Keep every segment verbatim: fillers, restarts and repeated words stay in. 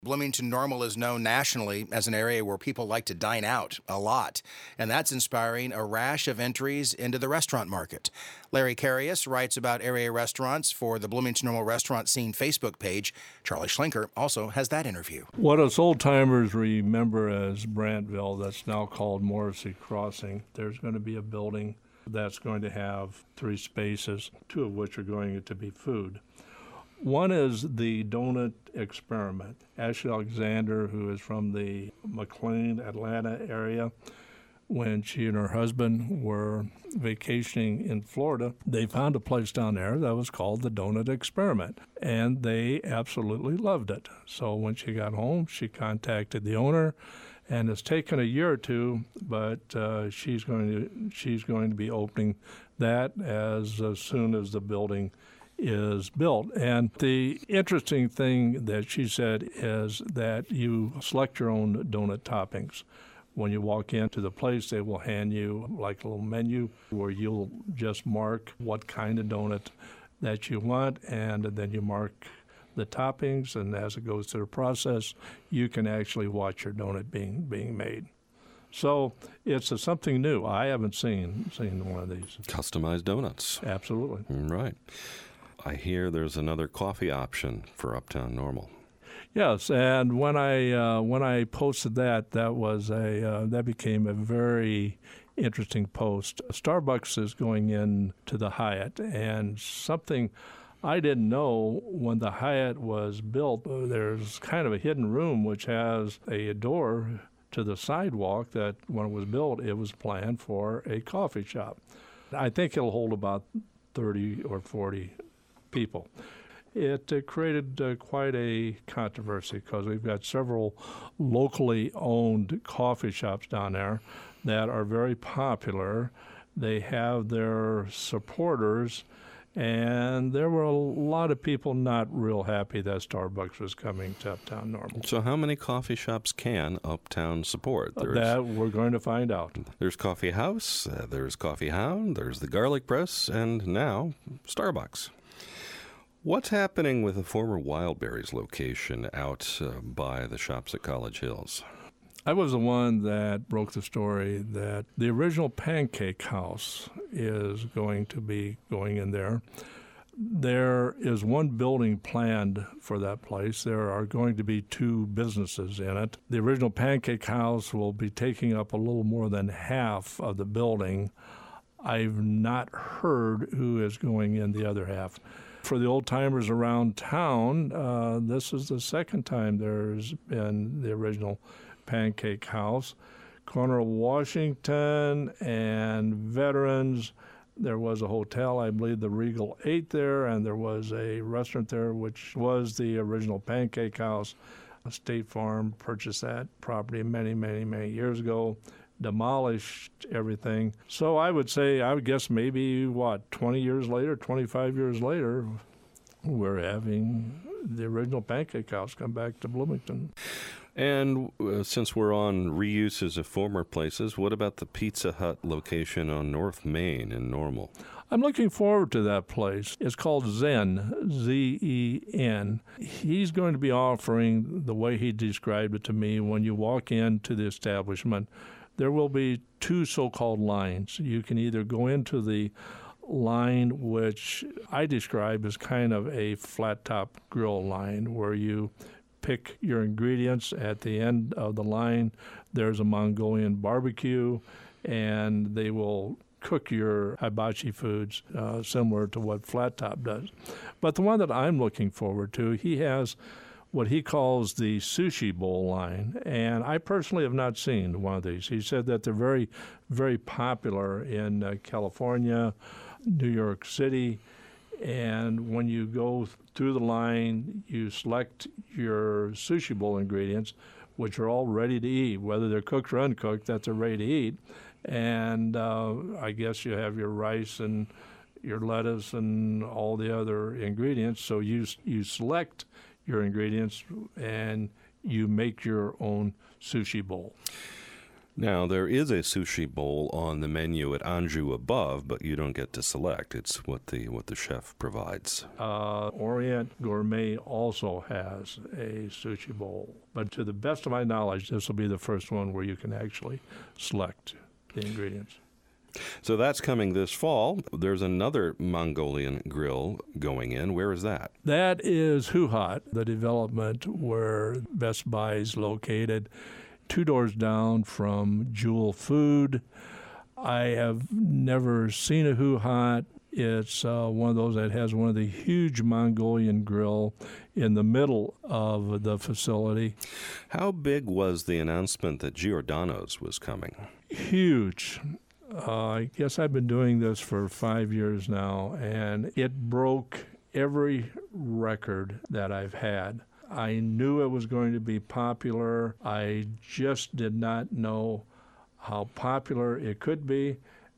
Bloomington Normal is known nationally as an area where people like to dine out a lot, and that's inspiring a rash of entries into the restaurant market. Larry Carius writes about area restaurants for the Bloomington Normal Restaurant Scene Facebook page. Charlie Schlenker also has that interview. What us old-timers remember as Brantville, that's now called Morrissey Crossing, there's going to be a building that's going to have three spaces, two of which are going to be food. One is the Donut Experiment. Ashley Alexander, who is from the McLean, Atlanta area, when she and her husband were vacationing in Florida, they found a place down there that was called the Donut Experiment, and they absolutely loved it. So when she got home, she contacted the owner, and it's taken a year or two, but uh, she's going to she's going to be opening that as, as soon as the building is built. And the interesting thing that she said is that you select your own donut toppings. When you walk into the place, they will hand you like a little menu where you'll just mark what kind of donut that you want, and then you mark the toppings, and as it goes through the process, you can actually watch your donut being being made. So it's a, something new. I haven't seen seen one of these. Customized donuts. Absolutely. Right. I hear there's another coffee option for Uptown Normal. Yes, and when I uh, when I posted that, that was a uh, that became a very interesting post. Starbucks is going in to the Hyatt, and something I didn't know when the Hyatt was built. There's kind of a hidden room which has a door to the sidewalk that when it was built, it was planned for a coffee shop. I think it'll hold about thirty or forty people. It uh, created uh, quite a controversy because we've got several locally owned coffee shops down there that are very popular. They have their supporters, and there were a lot of people not real happy that Starbucks was coming to Uptown Normal. So how many coffee shops can Uptown support? There's, that we're going to find out. There's Coffee House, uh, there's Coffee Hound, there's the Garlic Press, and now Starbucks. What's happening with the former Wildberries location out uh, by the shops at College Hills? I was the one that broke the story that the original Pancake House is going to be going in there. There is one building planned for that place. There are going to be two businesses in it. The original Pancake House will be taking up a little more than half of the building. I've not heard who is going in the other half. For the old-timers around town, uh, this is the second time there's been the original Pancake House. Corner of Washington and Veterans, there was a hotel, I believe the Regal Eight there, and there was a restaurant there which was the original Pancake House. State Farm purchased that property many, many, many years ago, demolished everything. So I would say, I would guess maybe, what, twenty years later, twenty-five years later, we're having the original Pancake House come back to Bloomington. And uh, since we're on reuses of former places, what about the Pizza Hut location on North Main in Normal? I'm looking forward to that place. It's called Zen, Z E N. He's going to be offering, the way he described it to me, when you walk into the establishment, there will be two so-called lines. You can either go into the line, which I describe as kind of a flat-top grill line, where you pick your ingredients. At the end of the line, there's a Mongolian barbecue, and they will cook your hibachi foods uh, similar to what Flat Top does. But the one that I'm looking forward to, he has what he calls the sushi bowl line, and I personally have not seen one of these. He said that they're very, very popular in uh, California, New York City, and when you go through the line, you select your sushi bowl ingredients, which are all ready to eat, whether they're cooked or uncooked, that they're ready to eat. And uh, I guess you have your rice and your lettuce and all the other ingredients. So you you select your ingredients and you make your own sushi bowl. Now, there is a sushi bowl on the menu at Anju Above, but you don't get to select. It's what the what the chef provides. Uh, Orient Gourmet also has a sushi bowl. But to the best of my knowledge, this will be the first one where you can actually select the ingredients. So that's coming this fall. There's another Mongolian grill going in. Where is that? That is Huhat, the development where Best Buy is located, two doors down from Jewel Food. I have never seen a Huhat. It's uh, one of those that has one of the huge Mongolian grill in the middle of the facility. How big was the announcement that Giordano's was coming? Huge. Uh, I guess I've been doing this for five years now, and it broke every record that I've had. I knew it was going to be popular. I just did not know how popular it could be.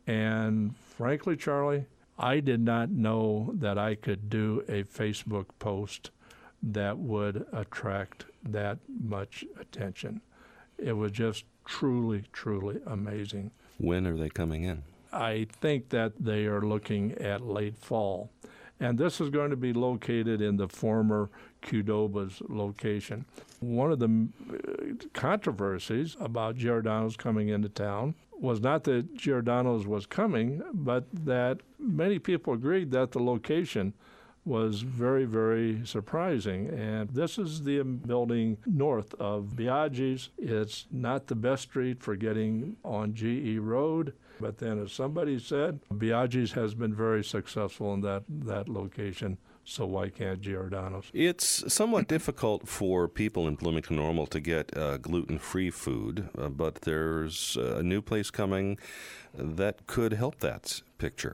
And frankly, Charlie, I did not know that I could do a Facebook post that would attract that much attention. It was just truly, truly amazing. When are they coming in? I think that they are looking at late fall. And this is going to be located in the former Qdoba's location. One of the controversies about Giordano's coming into town was not that Giordano's was coming, but that many people agreed that the location was very, very surprising. And this is the building north of Biaggi's. It's not the best street for getting on G E Road. But then, as somebody said, Biaggi's has been very successful in that, that location, so why can't Giordano's? It's somewhat difficult for people in Bloomington Normal to get uh, gluten-free food, uh, but there's a new place coming that could help that picture.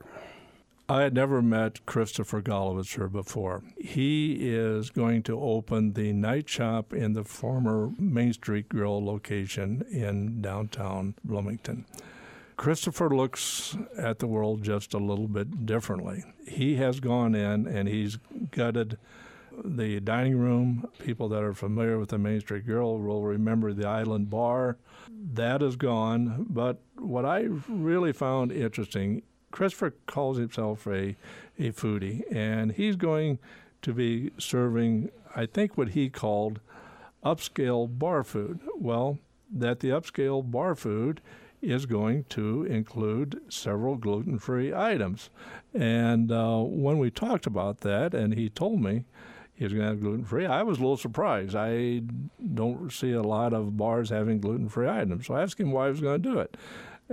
I had never met Christopher Golowitzer before. He is going to open the night shop in the former Main Street Grill location in downtown Bloomington. Christopher looks at the world just a little bit differently. He has gone in and he's gutted the dining room. People that are familiar with the Main Street Grill will remember the Island Bar. That is gone. But what I really found interesting, Christopher calls himself a, a foodie, and he's going to be serving, I think, what he called upscale bar food. Well, that the upscale bar food is going to include several gluten-free items. And uh, when we talked about that, and he told me he was going to have gluten-free, I was a little surprised. I don't see a lot of bars having gluten-free items. So I asked him why he was going to do it.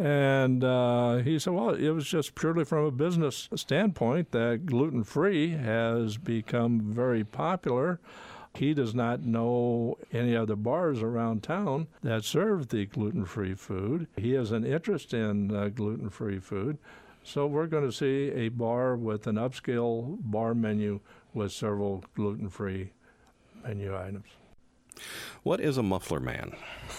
And uh, he said, well, it was just purely from a business standpoint that gluten-free has become very popular. He does not know any other bars around town that serve the gluten-free food. He has an interest in uh, gluten-free food. So we're going to see a bar with an upscale bar menu with several gluten-free menu items. What is a muffler man?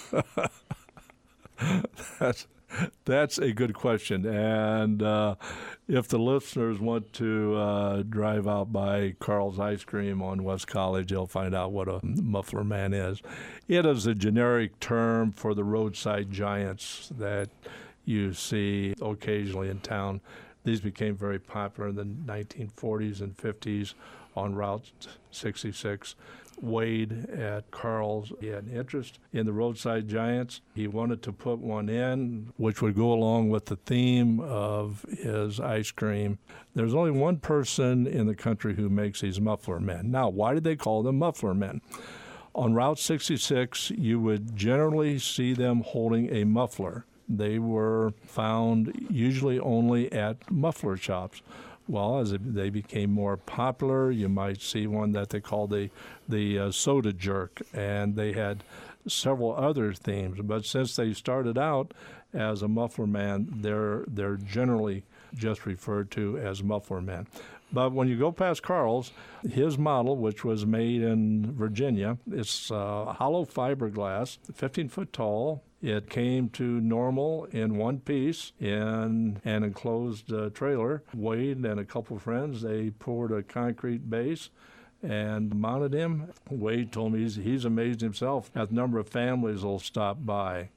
That's That's a good question. And uh, if the listeners want to uh, drive out by Carl's Ice Cream on West College, they'll find out what a muffler man is. It is a generic term for the roadside giants that you see occasionally in town. These became very popular in the nineteen forties and fifties on Route sixty-six. Wade at Carl's, he had an interest in the roadside giants. He wanted to put one in, which would go along with the theme of his ice cream. There's only one person in the country who makes these muffler men. Now, why did they call them muffler men? On Route sixty-six, you would generally see them holding a muffler. They were found usually only at muffler shops. Well, as they became more popular, you might see one that they called the the uh, soda jerk, and they had several other themes. But since they started out as a muffler man, they're they're generally just referred to as muffler men. But when you go past Carl's, his model, which was made in Virginia, it's uh, hollow fiberglass, fifteen foot tall. It came to Normal in one piece in an enclosed uh, trailer. Wade and a couple of friends, they poured a concrete base and mounted him. Wade told me he's, he's amazed himself at the number of families that'll stop by.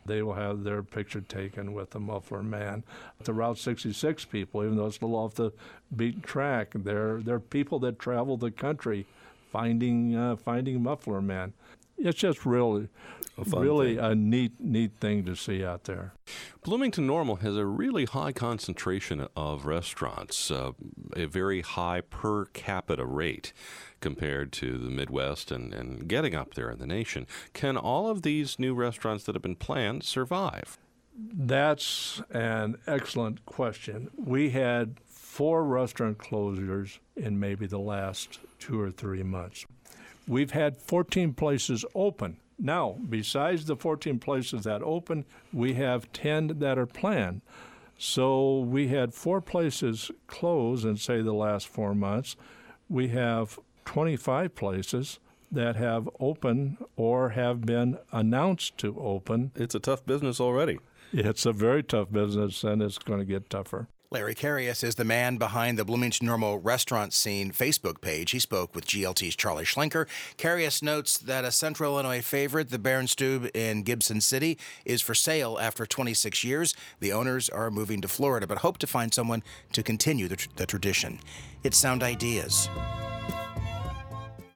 They will have their picture taken with the Muffler Man. The Route sixty-six people, even though it's a little off the beaten track, they're, they're people that travel the country finding uh, finding Muffler Man. It's just really, a really thing. a neat, neat thing to see out there. Bloomington Normal has a really high concentration of restaurants, uh, a very high per capita rate compared to the Midwest and, and getting up there in the nation. Can all of these new restaurants that have been planned survive? That's an excellent question. We had four restaurant closures in maybe the last two or three months. We've had fourteen places open. Now, besides the fourteen places that open, we have ten that are planned. So we had four places close in, say, the last four months. We have twenty-five places that have opened or have been announced to open. It's a tough business already. It's a very tough business, and it's going to get tougher. Larry Carius is the man behind the Bloomington Normal restaurant scene Facebook page. He spoke with G L T's Charlie Schlenker. Carius notes that a Central Illinois favorite, the Bärenstube in Gibson City, is for sale after twenty-six years. The owners are moving to Florida, but hope to find someone to continue the, tr- the tradition. It's Sound Ideas.